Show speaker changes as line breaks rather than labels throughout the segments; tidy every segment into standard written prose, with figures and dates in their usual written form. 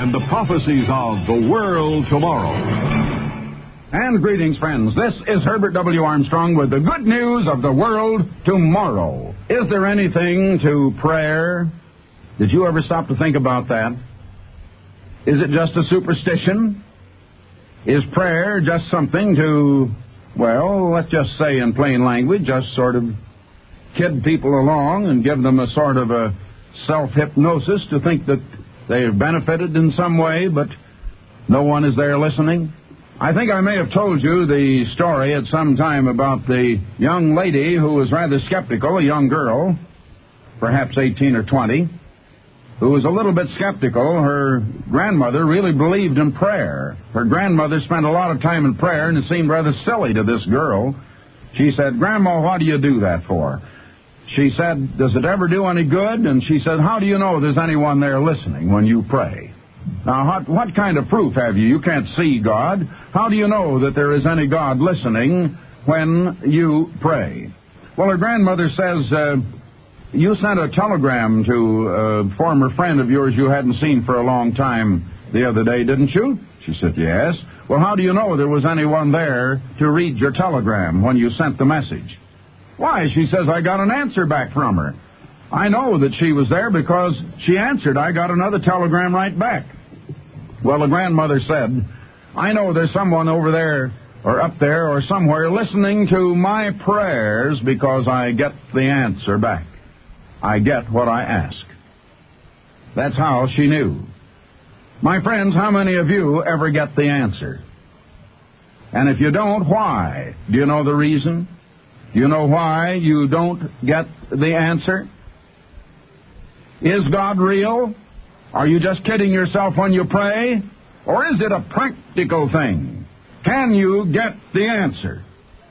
and the prophecies of the world tomorrow.
And greetings, friends. This is Herbert W. Armstrong with the good news of the world tomorrow. Is there anything to prayer? Did you ever stop to think about that? Is it just a superstition? Is prayer just something to, well, let's just say in plain language, just sort of kid people along and give them a sort of a self-hypnosis to think that they've benefited in some way, but no one is there listening? I think I may have told you the story at some time about the young lady who was rather skeptical, a young girl, perhaps 18 or 20, who was a little bit skeptical. Her grandmother really believed in prayer. Her grandmother spent a lot of time in prayer, and it seemed rather silly to this girl. She said, "Grandma, what do you do that for?" She said, "Does it ever do any good?" And she said, "How do you know there's anyone there listening when you pray? Now, what kind of proof have you? You can't see God. How do you know that there is any God listening when you pray?" Well, her grandmother says, "You sent a telegram to a former friend of yours you hadn't seen for a long time the other day, didn't you?" She said, "Yes." "Well, how do you know there was anyone there to read your telegram when you sent the message?" "Why," she says, "I got an answer back from her. I know that she was there because she answered. I got another telegram right back." Well, the grandmother said, "I know there's someone over there or up there or somewhere listening to my prayers because I get the answer back. I get what I ask." That's how she knew. My friends, how many of you ever get the answer? And if you don't, why? Do you know the reason? Do you know why you don't get the answer? Is God real? Are you just kidding yourself when you pray? Or is it a practical thing? Can you get the answer?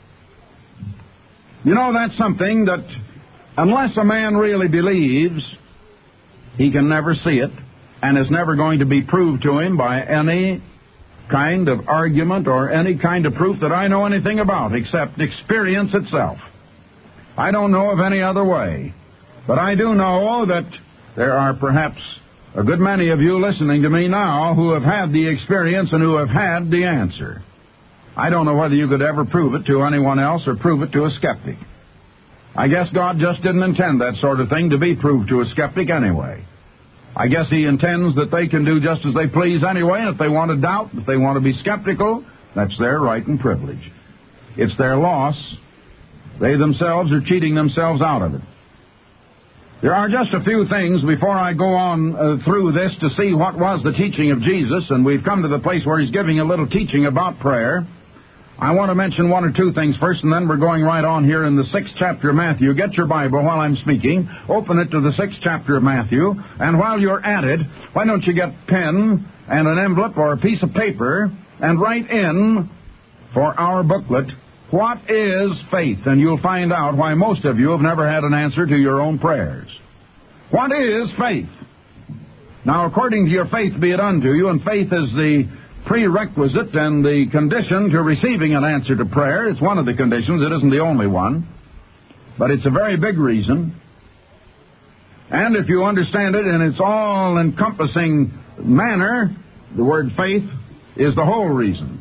You know, that's something that, unless a man really believes, he can never see it, and it's never going to be proved to him by any kind of argument or any kind of proof that I know anything about, except experience itself. I don't know of any other way. But I do know that there are perhaps a good many of you listening to me now who have had the experience and who have had the answer. I don't know whether you could ever prove it to anyone else or prove it to a skeptic. I guess God just didn't intend that sort of thing to be proved to a skeptic anyway. I guess He intends that they can do just as they please anyway, and if they want to doubt, if they want to be skeptical, that's their right and privilege. It's their loss. They themselves are cheating themselves out of it. There are just a few things before I go on through this to see what was the teaching of Jesus, and we've come to the place where He's giving a little teaching about prayer. I want to mention one or two things first, and then we're going right on here in the 6th chapter of Matthew. Get your Bible while I'm speaking. Open it to the 6th chapter of Matthew. And while you're at it, why don't you get a pen and an envelope or a piece of paper and write in for our booklet, "What is faith?" And you'll find out why most of you have never had an answer to your own prayers. What is faith? Now, according to your faith be it unto you, and faith is the prerequisite and the condition to receiving an answer to prayer. It's one of the conditions. It isn't the only one. But it's a very big reason. And if you understand it in its all-encompassing manner, the word faith is the whole reason.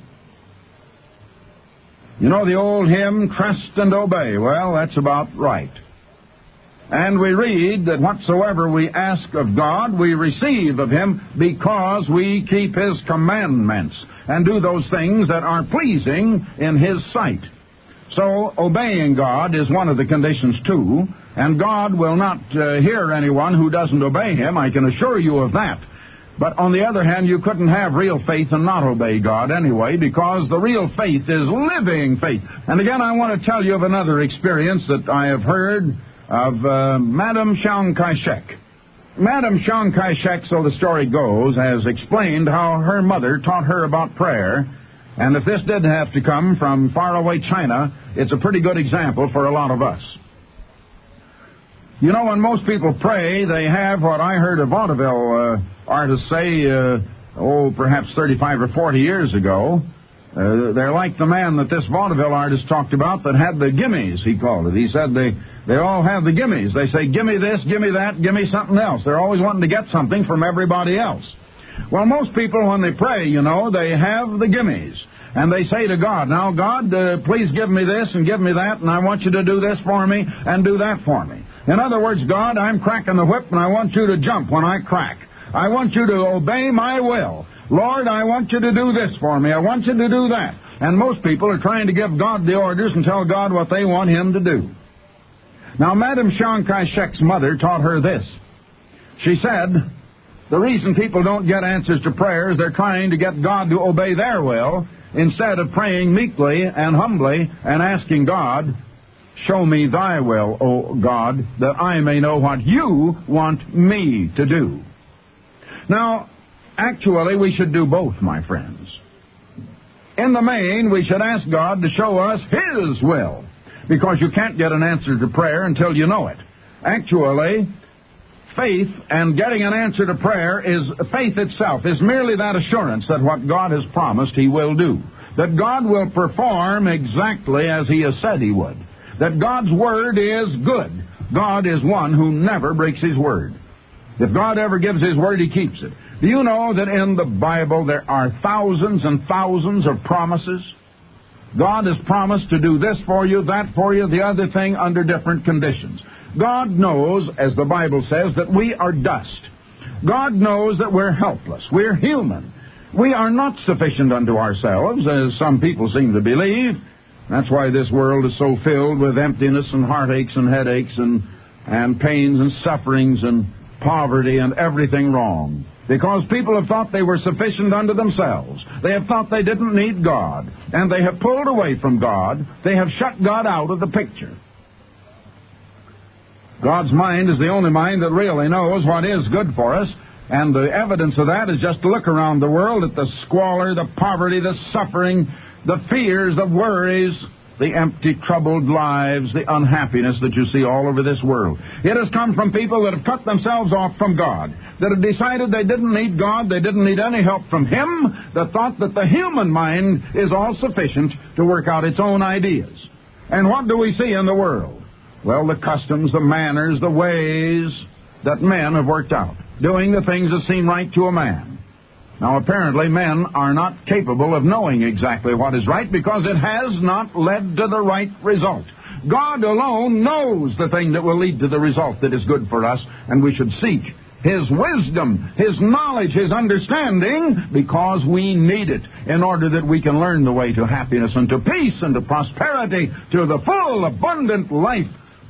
You know the old hymn, "Trust and Obey." Well, that's about right. And we read that whatsoever we ask of God, we receive of Him because we keep His commandments and do those things that are pleasing in His sight. So obeying God is one of the conditions too, and God will not hear anyone who doesn't obey Him, I can assure you of that. But on the other hand, you couldn't have real faith and not obey God anyway, because the real faith is living faith. And again, I want to tell you of another experience that I have heard of Madame Chiang Kai-shek. Madame Chiang Kai-shek, so the story goes, has explained how her mother taught her about prayer, and if this did have to come from faraway China, it's a pretty good example for a lot of us. You know, when most people pray, they have what I heard a vaudeville artist say, perhaps 35 or 40 years ago. They're like the man that this vaudeville artist talked about that had the gimmies, he called it. He said they all have the gimmies. They say, "Gimme this, gimme that, gimme something else." They're always wanting to get something from everybody else. Well, most people, when they pray, they have the gimmies. And they say to God, now, God, please give me this and give me that, and I want you to do this for me and do that for me. In other words, God, I'm cracking the whip, and I want you to jump when I crack. I want you to obey my will. Lord, I want you to do this for me. I want you to do that. And most people are trying to give God the orders and tell God what they want Him to do. Now, Madame Chiang Kai-shek's mother taught her this. She said, the reason people don't get answers to prayers, they're trying to get God to obey their will, instead of praying meekly and humbly and asking God, show me thy will, O God, that I may know what you want me to do. Now, actually, we should do both, my friends. In the main, we should ask God to show us His will, because you can't get an answer to prayer until you know it. Actually, faith and getting an answer to prayer faith itself is merely that assurance that what God has promised He will do, that God will perform exactly as He has said He would, that God's word is good. God is one who never breaks His word. If God ever gives His word, He keeps it. Do you know that in the Bible there are thousands and thousands of promises? God has promised to do this for you, that for you, the other thing under different conditions. God knows, as the Bible says, that we are dust. God knows that we're helpless. We're human. We are not sufficient unto ourselves, as some people seem to believe. That's why this world is so filled with emptiness and heartaches and headaches and pains and sufferings and poverty and everything wrong. Because people have thought they were sufficient unto themselves. They have thought they didn't need God. And they have pulled away from God. They have shut God out of the picture. God's mind is the only mind that really knows what is good for us. And the evidence of that is just to look around the world at the squalor, the poverty, the suffering, the fears, the worries, the empty, troubled lives, the unhappiness that you see all over this world. It has come from people that have cut themselves off from God, that have decided they didn't need God, they didn't need any help from Him, that thought that the human mind is all sufficient to work out its own ideas. And what do we see in the world? Well, the customs, the manners, the ways that men have worked out, doing the things that seem right to a man. Now, apparently, men are not capable of knowing exactly what is right because it has not led to the right result. God alone knows the thing that will lead to the result that is good for us, and we should seek His wisdom, His knowledge, His understanding, because we need it in order that we can learn the way to happiness and to peace and to prosperity, to the full, abundant life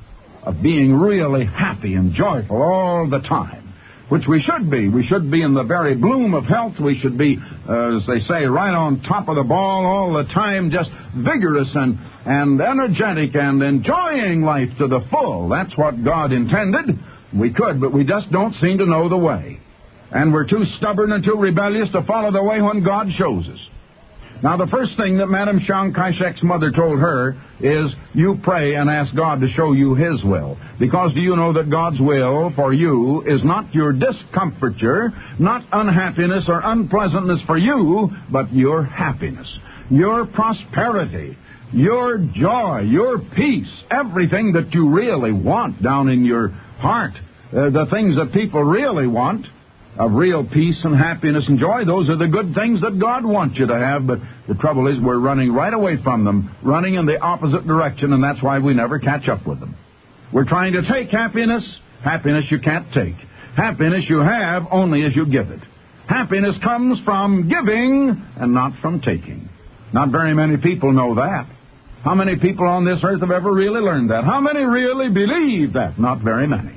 of being really happy and joyful all the time. Which we should be. We should be in the very bloom of health. We should be, as they say, right on top of the ball all the time, just vigorous and energetic and enjoying life to the full. That's what God intended. We could, but we just don't seem to know the way. And we're too stubborn and too rebellious to follow the way when God shows us. Now, the first thing that Madame Chiang Kai-shek's mother told her is, you pray and ask God to show you His will. Because do you know that God's will for you is not your discomfiture, not unhappiness or unpleasantness for you, but your happiness, your prosperity, your joy, your peace, everything that you really want down in your heart, the things that people really want, of real peace and happiness and joy. Those are the good things that God wants you to have, but the trouble is we're running right away from them, running in the opposite direction, and that's why we never catch up with them. We're trying to take happiness. Happiness you can't take. Happiness you have only as you give it. Happiness comes from giving and not from taking. Not very many people know that. How many people on this earth have ever really learned that? How many really believe that? Not very many.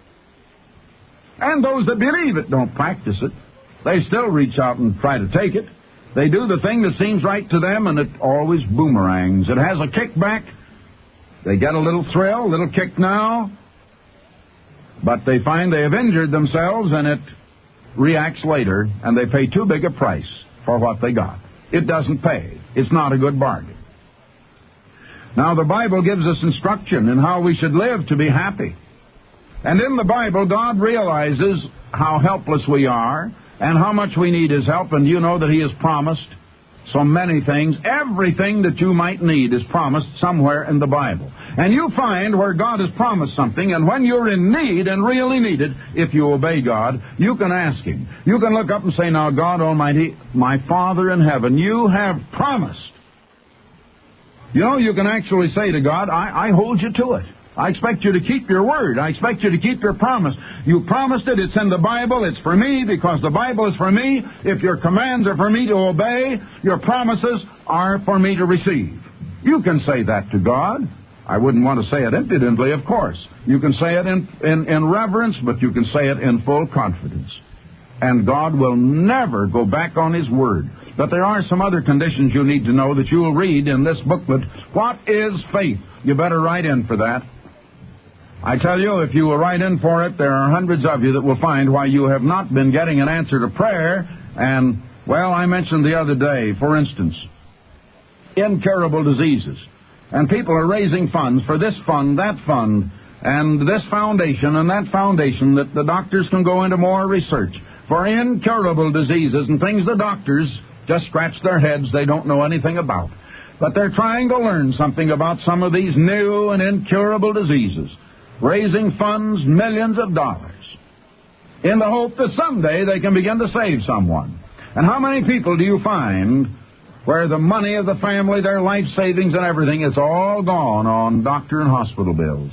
And those that believe it don't practice it. They still reach out and try to take it. They do the thing that seems right to them, and it always boomerangs. It has a kickback. They get a little thrill, a little kick now, but they find they have injured themselves, and it reacts later, and they pay too big a price for what they got. It doesn't pay. It's not a good bargain. Now, the Bible gives us instruction in how we should live to be happy. And in the Bible, God realizes how helpless we are and how much we need His help. And you know that He has promised so many things. Everything that you might need is promised somewhere in the Bible. and you find where God has promised something, and when you're in need and really need it, if you obey God, you can ask Him. You can look up and say, now, God Almighty, my Father in heaven, you have promised. You know, you can actually say to God, I hold you to it. I expect you to keep your word. I expect you to keep your promise. You promised it. It's in the Bible. It's for me because the Bible is for me. If your commands are for me to obey, your promises are for me to receive. You can say that to God. I wouldn't want to say it impudently, of course. You can say it in reverence, but you can say it in full confidence. And God will never go back on His word. But there are some other conditions you need to know that you will read in this booklet. What is faith? You better write in for that. I tell you, if you will write in for it, there are hundreds of you that will find why you have not been getting an answer to prayer. And, well, I mentioned the other day, for instance, incurable diseases. And people are raising funds for this fund, that fund, and this foundation and that foundation that the doctors can go into more research for incurable diseases and things the doctors just scratch their heads, they don't know anything about. But they're trying to learn something about some of these new and incurable diseases, raising funds, millions of dollars, in the hope that someday they can begin to save someone. And how many people do you find where the money of the family, their life savings and everything, is all gone on doctor and hospital bills?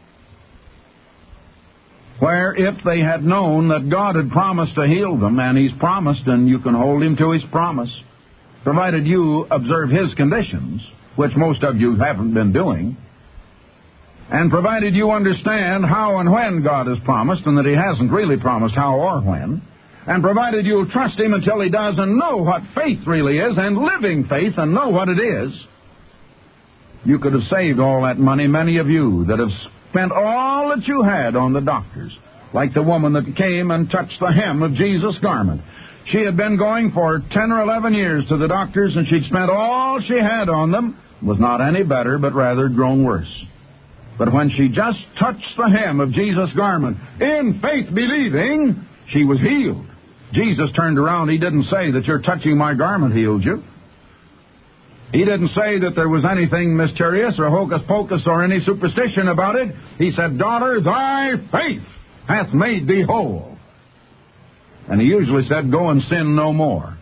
Where if they had known that God had promised to heal them, and He's promised, and you can hold Him to His promise, provided you observe His conditions, which most of you haven't been doing, and provided you understand how and when God has promised, and that He hasn't really promised how or when, and provided you'll trust Him until He does and know what faith really is, and living faith and know what it is, you could have saved all that money, many of you that have spent all that you had on the doctors, like the woman that came and touched the hem of Jesus' garment. She had been going for 10 or 11 years to the doctors, and she'd spent all she had on them. Was not any better, but rather grown worse. But when she just touched the hem of Jesus' garment, in faith believing, she was healed. Jesus turned around. He didn't say that your touching my garment healed you. He didn't say that there was anything mysterious or hocus-pocus or any superstition about it. He said, daughter, thy faith hath made thee whole. And He usually said, go and sin no more.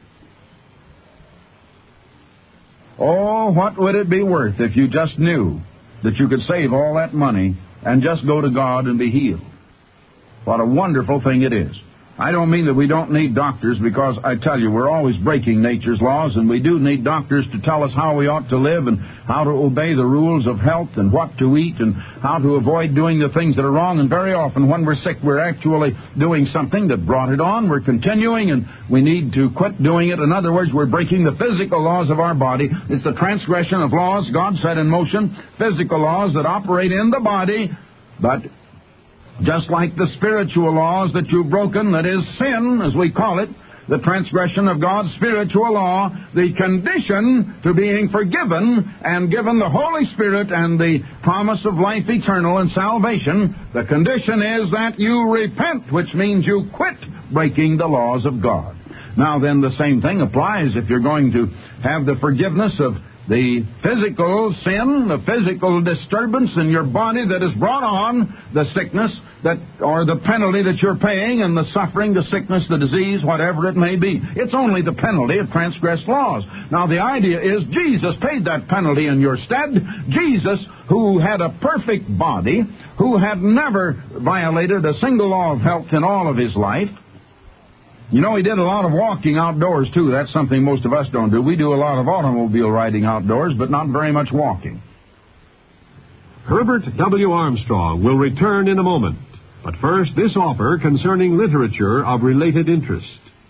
Oh, what would it be worth if you just knew that you could save all that money and just go to God and be healed? What a wonderful thing it is. I don't mean that we don't need doctors, because I tell you, we're always breaking nature's laws, and we do need doctors to tell us how we ought to live and how to obey the rules of health and what to eat and how to avoid doing the things that are wrong. And very often when we're sick, we're actually doing something that brought it on. We're continuing, and we need to quit doing it. In other words, we're breaking the physical laws of our body. It's the transgression of laws God set in motion, physical laws that operate in the body, but just like the spiritual laws that you've broken, that is sin, as we call it, the transgression of God's spiritual law, the condition to being forgiven and given the Holy Spirit and the promise of life eternal and salvation, the condition is that you repent, which means you quit breaking the laws of God. Now then, the same thing applies if you're going to have the forgiveness of the physical sin, the physical disturbance in your body that has brought on the sickness that, or the penalty that you're paying, and the suffering, the sickness, the disease, whatever it may be. It's only the penalty of transgressed laws. Now the idea is Jesus paid that penalty in your stead. Jesus, who had a perfect body, who had never violated a single law of health in all of His life. You know, He did a lot of walking outdoors, too. That's something most of us don't do. We do a lot of automobile riding outdoors, but not very much walking.
Herbert W. Armstrong will return in a moment. But first, this offer concerning literature of related interest.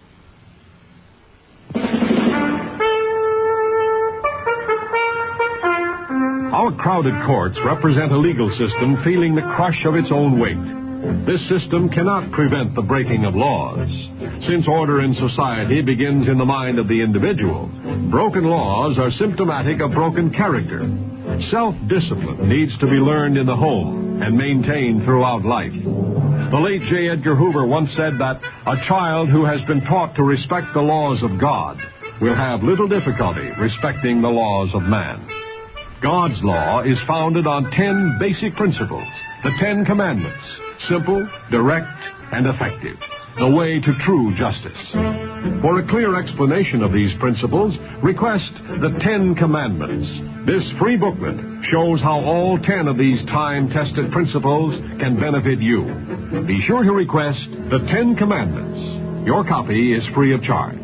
Our crowded courts represent a legal system feeling the crush of its own weight. This system cannot prevent the breaking of laws. Since order in society begins in the mind of the individual, broken laws are symptomatic of broken character. Self-discipline needs to be learned in the home and maintained throughout life. The late J. Edgar Hoover once said that a child who has been taught to respect the laws of God will have little difficulty respecting the laws of man. God's law is founded on 10 basic principles, the 10 commandments, simple, direct, and effective, the way to true justice. For a clear explanation of these principles, request the 10 Commandments. This free booklet shows how all 10 of these time-tested principles can benefit you. Be sure to request the 10 Commandments. Your copy is free of charge.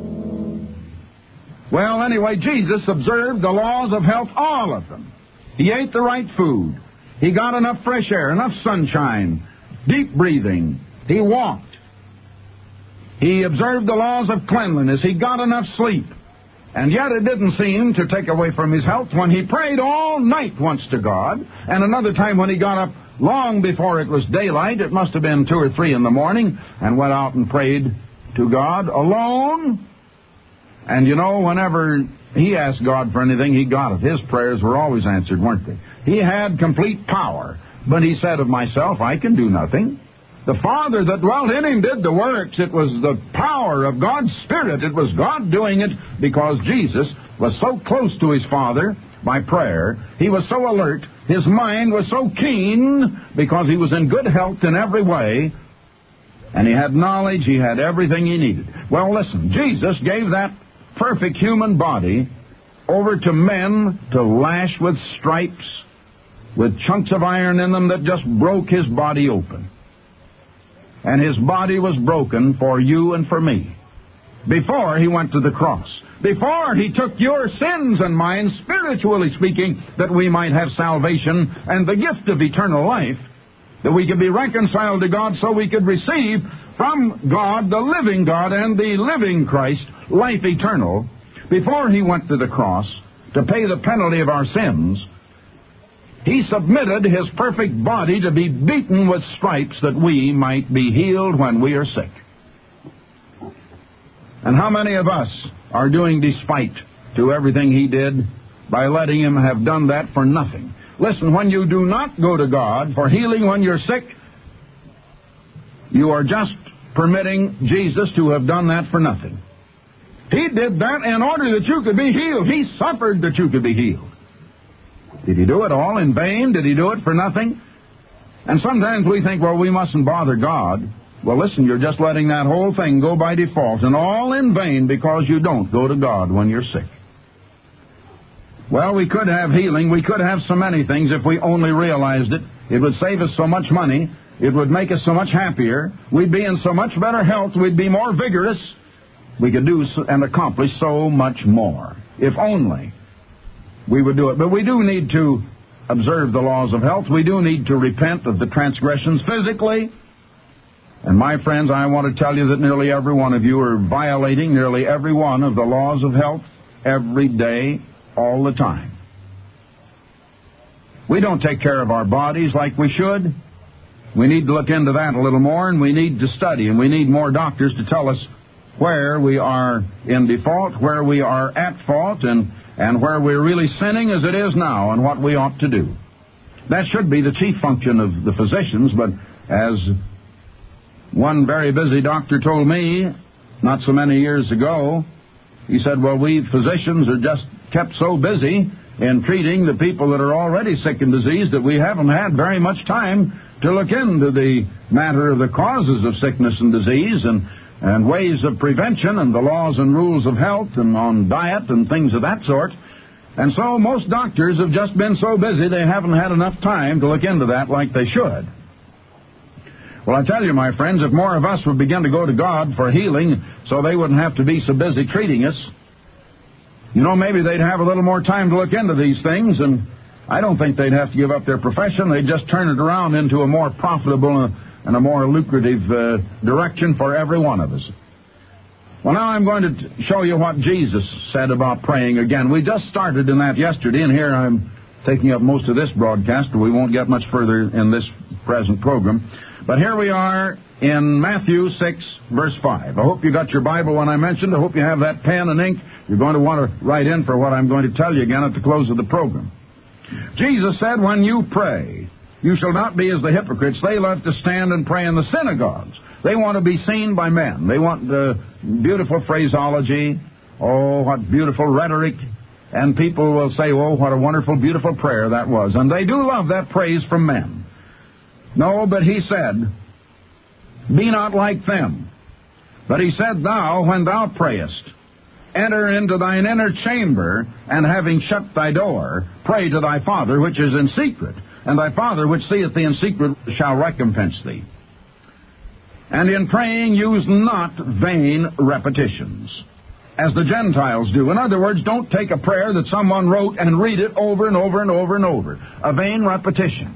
Well, anyway, Jesus observed the laws of health, all of them. He ate the right food. He got enough fresh air, enough sunshine, deep breathing. He walked. He observed the laws of cleanliness. He got enough sleep. And yet it didn't seem to take away from his health when he prayed all night once to God, and another time when he got up long before it was daylight, it must have been 2 or 3 in the morning, and went out and prayed to God alone. And you know, whenever he asked God for anything, he got it. His prayers were always answered, weren't they? He had complete power. But he said of myself, I can do nothing. The Father that dwelt in him did the works. It was the power of God's Spirit. It was God doing it because Jesus was so close to his Father by prayer. He was so alert. His mind was so keen because he was in good health in every way. And he had knowledge. He had everything he needed. Well, listen, Jesus gave that perfect human body over to men to lash with stripes, with chunks of iron in them that just broke his body open. And his body was broken for you and for me. Before he went to the cross. Before he took your sins and mine, spiritually speaking, that we might have salvation and the gift of eternal life, that we could be reconciled to God so we could receive from God, the living God and the living Christ, life eternal. Before he went to the cross to pay the penalty of our sins, he submitted his perfect body to be beaten with stripes that we might be healed when we are sick. And how many of us are doing despite to everything he did by letting him have done that for nothing? Listen, when you do not go to God for healing when you're sick, you are just permitting Jesus to have done that for nothing. He did that in order that you could be healed. He suffered that you could be healed. Did he do it all in vain? Did he do it for nothing? And sometimes we think, well, we mustn't bother God. Well, listen, you're just letting that whole thing go by default, and all in vain because you don't go to God when you're sick. Well, we could have healing. We could have so many things if we only realized it. It would save us so much money. It would make us so much happier. We'd be in so much better health. We'd be more vigorous. We could do and accomplish so much more, if only we would do it. But we do need to observe the laws of health. We do need to repent of the transgressions physically. And my friends, I want to tell you that nearly every one of you are violating nearly every one of the laws of health every day, all the time. We don't take care of our bodies like we should. We need to look into that a little more, and we need to study, and we need more doctors to tell us where we are in default, where we are at fault, and where we're really sinning as it is now, and what we ought to do. That should be the chief function of the physicians, but as one very busy doctor told me not so many years ago, he said, well, we physicians are just kept so busy in treating the people that are already sick and diseased that we haven't had very much time to look into the matter of the causes of sickness and disease and ways of prevention and the laws and rules of health and on diet and things of that sort. And so most doctors have just been so busy they haven't had enough time to look into that like they should. Well, I tell you, my friends, if more of us would begin to go to God for healing so they wouldn't have to be so busy treating us, you know, maybe they'd have a little more time to look into these things, and I don't think they'd have to give up their profession. They'd just turn it around into a more profitable and a more lucrative direction for every one of us. Well, now I'm going to show you what Jesus said about praying again. We just started in that yesterday, and here I'm taking up most of this broadcast, but we won't get much further in this present program. But here we are in Matthew 6, verse 5. I hope you got your Bible when I mentioned. I hope you have that pen and ink. You're going to want to write in for what I'm going to tell you again at the close of the program. Jesus said, when you pray, you shall not be as the hypocrites. They love to stand and pray in the synagogues. They want to be seen by men. They want beautiful phraseology. Oh, what beautiful rhetoric. And people will say, oh, what a wonderful, beautiful prayer that was. And they do love that praise from men. No, but he said, be not like them. But he said, thou, when thou prayest, enter into thine inner chamber, and having shut thy door, pray to thy Father which is in secret. And thy Father which seeth thee in secret shall recompense thee. And in praying use not vain repetitions, as the Gentiles do. In other words, don't take a prayer that someone wrote and read it over and over and over and over. A vain repetition.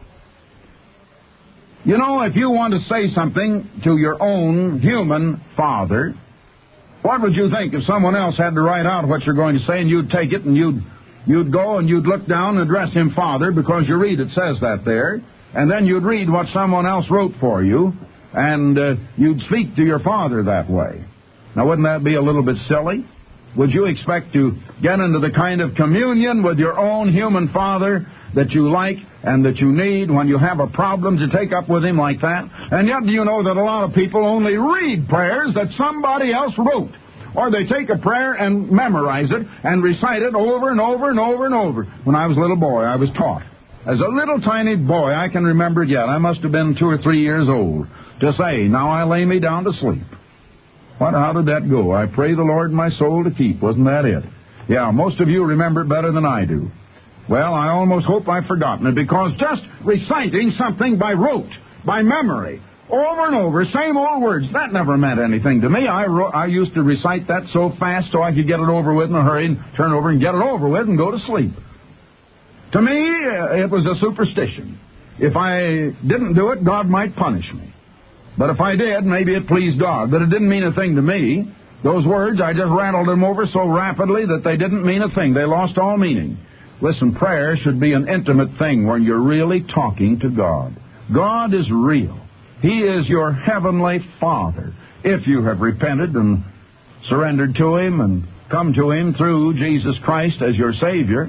You know, if you want to say something to your own human father, what would you think if someone else had to write out what you're going to say, and you'd take it and you'd go and you'd look down and address him Father, because you read it says that there, and then you'd read what someone else wrote for you, and you'd speak to your Father that way. Now, wouldn't that be a little bit silly? Would you expect to get into the kind of communion with your own human father that you like and that you need when you have a problem to take up with him like that? And yet, do you know that a lot of people only read prayers that somebody else wrote? Or they take a prayer and memorize it and recite it over and over and over and over. When I was a little boy, I was taught. As a little tiny boy, I can remember it yet. I must have been 2 or 3 years old. To say, now I lay me down to sleep. How did that go? I pray the Lord my soul to keep. Wasn't that it? Yeah, most of you remember it better than I do. Well, I almost hope I've forgotten it, because just reciting something by rote, by memory, over and over, same old words, that never meant anything to me. I used to recite that so fast so I could get it over with in a hurry and turn over and get it over with and go to sleep. To me, it was a superstition. If I didn't do it, God might punish me. But if I did, maybe it pleased God. But it didn't mean a thing to me. Those words, I just rattled them over so rapidly that they didn't mean a thing. They lost all meaning. Listen, prayer should be an intimate thing where you're really talking to God. God is real. He is your heavenly Father. If you have repented and surrendered to Him and come to Him through Jesus Christ as your Savior,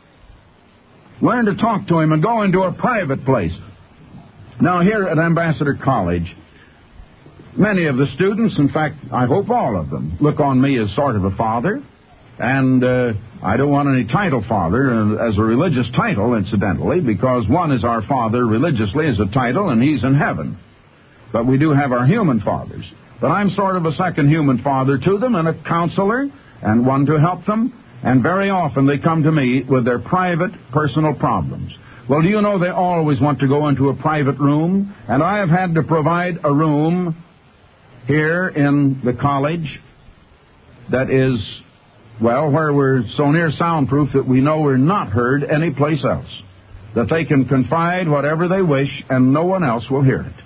learn to talk to Him and go into a private place. Now, here at Ambassador College, many of the students, in fact, I hope all of them, look on me as sort of a father. And I don't want any title father as a religious title, incidentally, because one is our father religiously as a title, and he's in heaven. But we do have our human fathers. But I'm sort of a second human father to them, and a counselor, and one to help them. And very often they come to me with their private, personal problems. Well, do you know they always want to go into a private room? And I have had to provide a room here in the college that is, well, where we're so near soundproof that we know we're not heard anyplace else. That they can confide whatever they wish and no one else will hear it.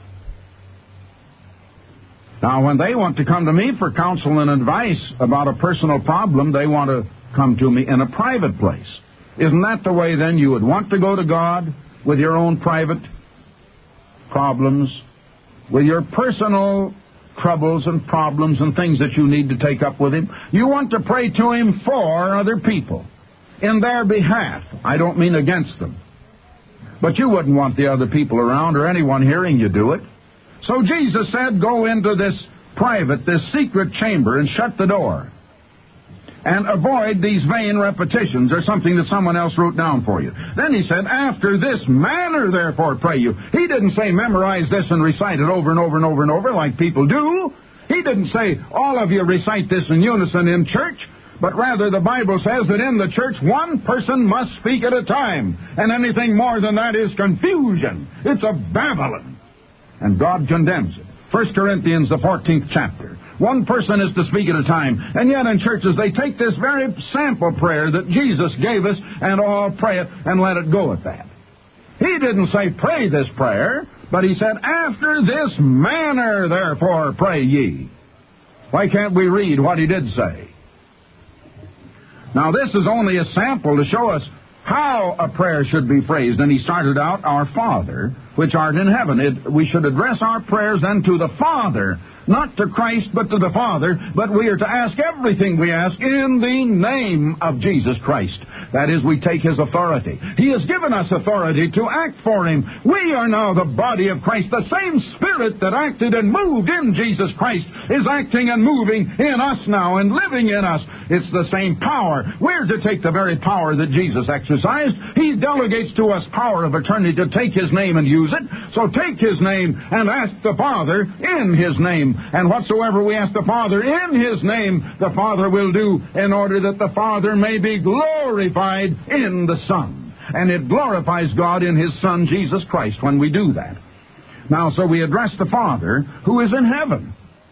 Now, when they want to come to me for counsel and advice about a personal problem, they want to come to me in a private place. Isn't that the way, then, you would want to go to God with your own private problems, with your personal troubles and problems and things that you need to take up with Him? You want to pray to Him for other people, in their behalf. I don't mean against them. But you wouldn't want the other people around or anyone hearing you do it. So Jesus said, go into this private, this secret chamber and shut the door. And avoid these vain repetitions or something that someone else wrote down for you. Then He said, after this manner, therefore, pray you. He didn't say memorize this and recite it over and over and over and over like people do. He didn't say all of you recite this in unison in church. But rather, the Bible says that in the church, one person must speak at a time. And anything more than that is confusion. It's a Babylon. And God condemns it. 1 Corinthians, the 14th chapter. One person is to speak at a time. And yet in churches they take this very sample prayer that Jesus gave us and all pray it and let it go at that. He didn't say pray this prayer, but He said, after this manner, therefore, pray ye. Why can't we read what He did say? Now this is only a sample to show us how a prayer should be phrased. And He started out, Our Father, which art in heaven. We should address our prayers then to the Father, not to Christ, but to the Father. But we are to ask everything we ask in the name of Jesus Christ. That is, we take His authority. He has given us authority to act for Him. We are now the body of Christ. The same Spirit that acted and moved in Jesus Christ is acting and moving in us now and living in us. It's the same power. We're to take the very power that Jesus exercised. He delegates to us power of attorney to take His name and use it. So take His name and ask the Father in His name. And whatsoever we ask the Father in His name, the Father will do, in order that the Father may be glorified in the Son. And it glorifies God in His Son, Jesus Christ, when we do that. Now, so we address the Father who is in heaven.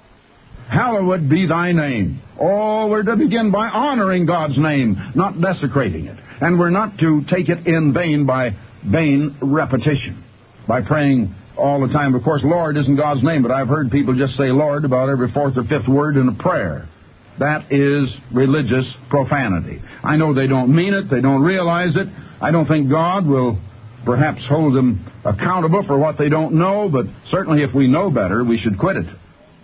Hallowed be thy name. Oh, we're to begin by honoring God's name, not desecrating it. And we're not to take it in vain by vain repetition, by praying all the time. Of course, Lord isn't God's name, but I've heard people just say Lord about every fourth or fifth word in a prayer. That is religious profanity. I know they don't mean it, they don't realize it. I don't think God will perhaps hold them accountable for what they don't know, but certainly if we know better, we should quit it.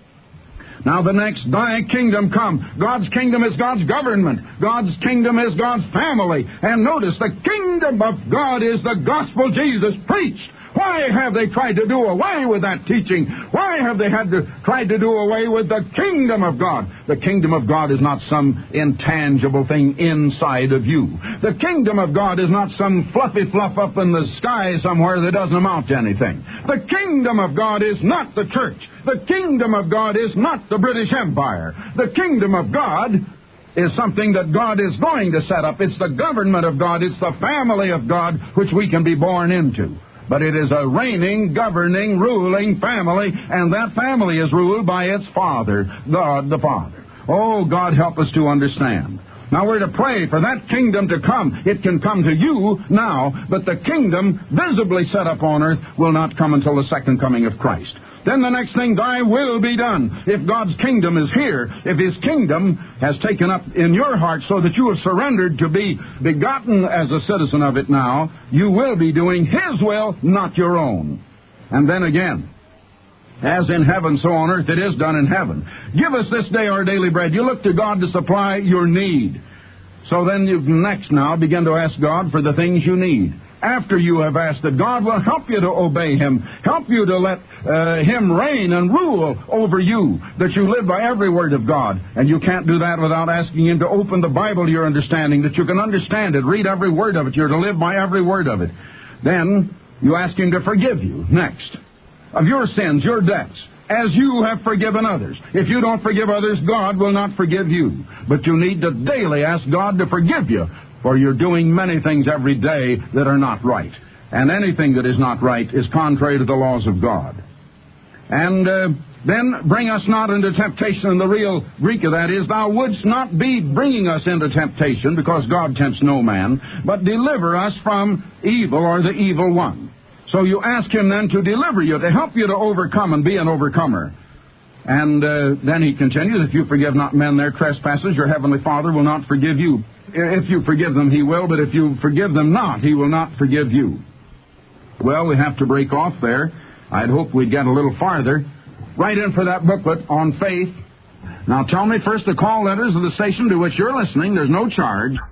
Now the next, thy kingdom come. God's kingdom is God's government. God's kingdom is God's family. And notice, the kingdom of God is the gospel Jesus preached. Why have they tried to do away with that teaching? Why have they tried to do away with the kingdom of God? The kingdom of God is not some intangible thing inside of you. The kingdom of God is not some fluffy fluff up in the sky somewhere that doesn't amount to anything. The kingdom of God is not the church. The kingdom of God is not the British Empire. The kingdom of God is something that God is going to set up. It's the government of God. It's the family of God which we can be born into. But it is a reigning, governing, ruling family, and that family is ruled by its Father, God the Father. Oh, God, help us to understand. Now we're to pray for that kingdom to come. It can come to you now, but the kingdom visibly set up on earth will not come until the second coming of Christ. Then the next thing, thy will be done. If God's kingdom is here, if His kingdom has taken up in your heart so that you have surrendered to be begotten as a citizen of it now, you will be doing His will, not your own. And then again, as in heaven, so on earth, it is done in heaven. Give us this day our daily bread. You look to God to supply your need. So then you next now begin to ask God for the things you need. After you have asked that, God will help you to obey Him, help you to let Him reign and rule over you, that you live by every word of God. And you can't do that without asking Him to open the Bible to your understanding, that you can understand it, read every word of it. You're to live by every word of it. Then you ask Him to forgive you, next, of your sins, your debts, as you have forgiven others. If you don't forgive others, God will not forgive you. But you need to daily ask God to forgive you, for you're doing many things every day that are not right. And anything that is not right is contrary to the laws of God. And then bring us not into temptation. And the real Greek of that is, thou wouldst not be bringing us into temptation, because God tempts no man, but deliver us from evil, or the evil one. So you ask Him then to deliver you, to help you to overcome and be an overcomer. And then He continues, if you forgive not men their trespasses, your heavenly Father will not forgive you. If you forgive them, He will, but if you forgive them not, He will not forgive you. Well, we have to break off there. I'd hoped we'd get a little farther. Write in for that booklet on faith. Now tell me first the call letters of the station to which you're listening. There's no charge.